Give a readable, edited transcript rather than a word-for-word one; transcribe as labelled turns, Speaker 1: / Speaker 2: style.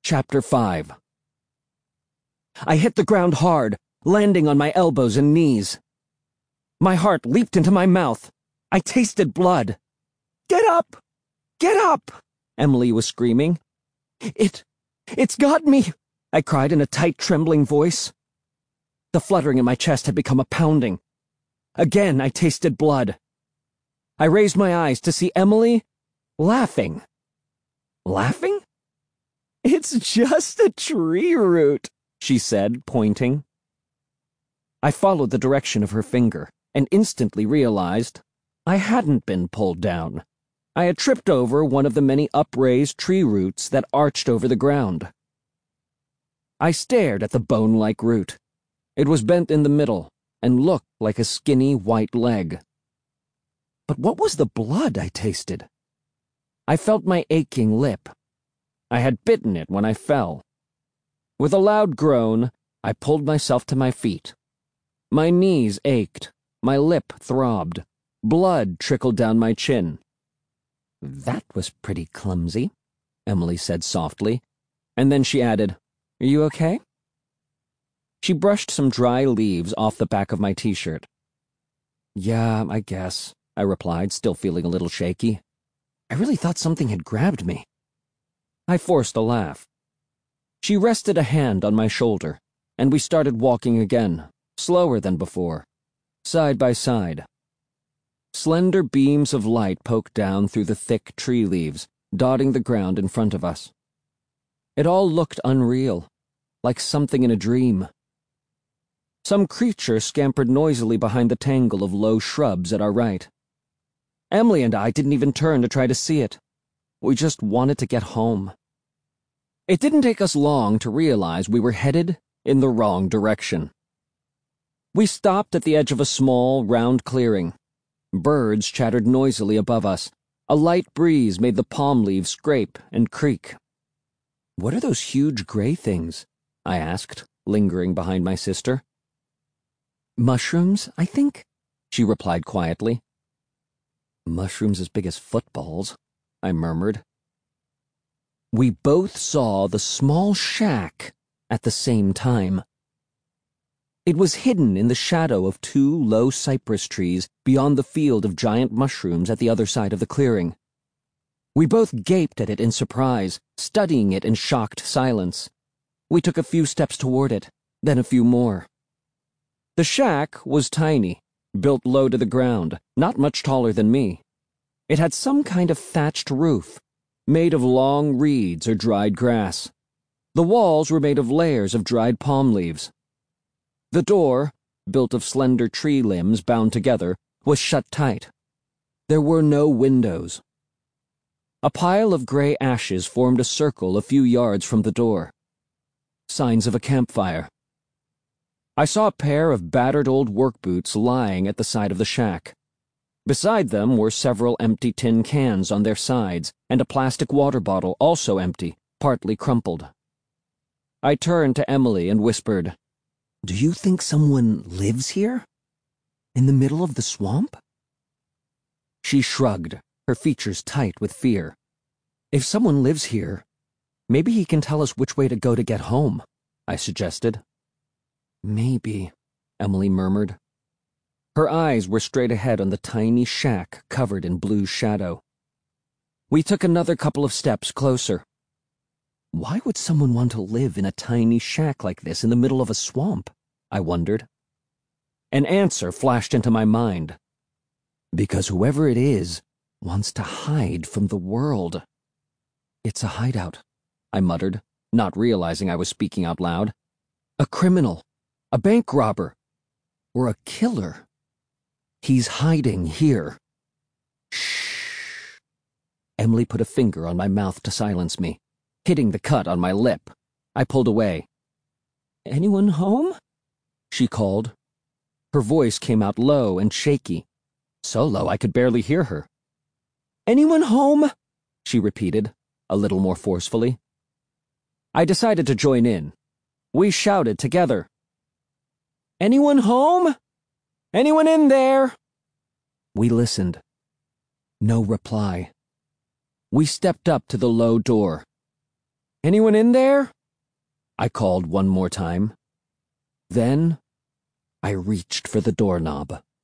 Speaker 1: Chapter 5. I hit the ground hard, landing on my elbows and knees. My heart leaped into my mouth. I tasted blood. "Get up! Get up!" Emily was screaming. It's got me!" I cried in a tight, trembling voice. The fluttering in my chest had become a pounding. Again, I tasted blood. I raised my eyes to see Emily laughing. Laughing? "It's just a tree root," she said, pointing. I followed the direction of her finger and instantly realized I hadn't been pulled down. I had tripped over one of the many upraised tree roots that arched over the ground. I stared at the bone-like root. It was bent in the middle and looked like a skinny white leg. But what was the blood I tasted? I felt my aching lip. I had bitten it when I fell. With a loud groan, I pulled myself to my feet. My knees ached. My lip throbbed. Blood trickled down my chin. "That was pretty clumsy," Emily said softly, and then she added, "Are you okay?" She brushed some dry leaves off the back of my t-shirt. "Yeah, I guess," I replied, still feeling a little shaky. I really thought something had grabbed me. I forced a laugh. She rested a hand on my shoulder, and we started walking again, slower than before, side by side. Slender beams of light poked down through the thick tree leaves, dotting the ground in front of us. It all looked unreal, like something in a dream. Some creature scampered noisily behind the tangle of low shrubs at our right. Emily and I didn't even turn to try to see it. We just wanted to get home. It didn't take us long to realize we were headed in the wrong direction. We stopped at the edge of a small, round clearing. Birds chattered noisily above us. A light breeze made the palm leaves scrape and creak. "What are those huge gray things?" I asked, lingering behind my sister. "Mushrooms, I think," she replied quietly. "Mushrooms as big as footballs," I murmured. We both saw the small shack at the same time. It was hidden in the shadow of two low cypress trees beyond the field of giant mushrooms at the other side of the clearing. We both gaped at it in surprise, studying it in shocked silence. We took a few steps toward it, then a few more. The shack was tiny, built low to the ground, not much taller than me. It had some kind of thatched roof, made of long reeds or dried grass. The walls were made of layers of dried palm leaves. The door, built of slender tree limbs bound together, was shut tight. There were no windows. A pile of gray ashes formed a circle a few yards from the door. Signs of a campfire. I saw a pair of battered old work boots lying at the side of the shack. Beside them were several empty tin cans on their sides and a plastic water bottle, also empty, partly crumpled. I turned to Emily and whispered, "Do you think someone lives here? In the middle of the swamp?" She shrugged, her features tight with fear. "If someone lives here, maybe he can tell us which way to go to get home," I suggested. "Maybe," Emily murmured. Her eyes were straight ahead on the tiny shack covered in blue shadow. We took another couple of steps closer. Why would someone want to live in a tiny shack like this in the middle of a swamp? I wondered. An answer flashed into my mind. Because whoever it is wants to hide from the world. "It's a hideout," I muttered, not realizing I was speaking out loud. "A criminal, a bank robber, or a killer. He's hiding here." "Shh." Emily put a finger on my mouth to silence me, hitting the cut on my lip. I pulled away. "Anyone home?" she called. Her voice came out low and shaky, so low I could barely hear her. "Anyone home?" she repeated, a little more forcefully. I decided to join in. We shouted together. "Anyone home? Anyone in there?" We listened. No reply. We stepped up to the low door. Anyone in there? I called one more time. Then I reached for the doorknob.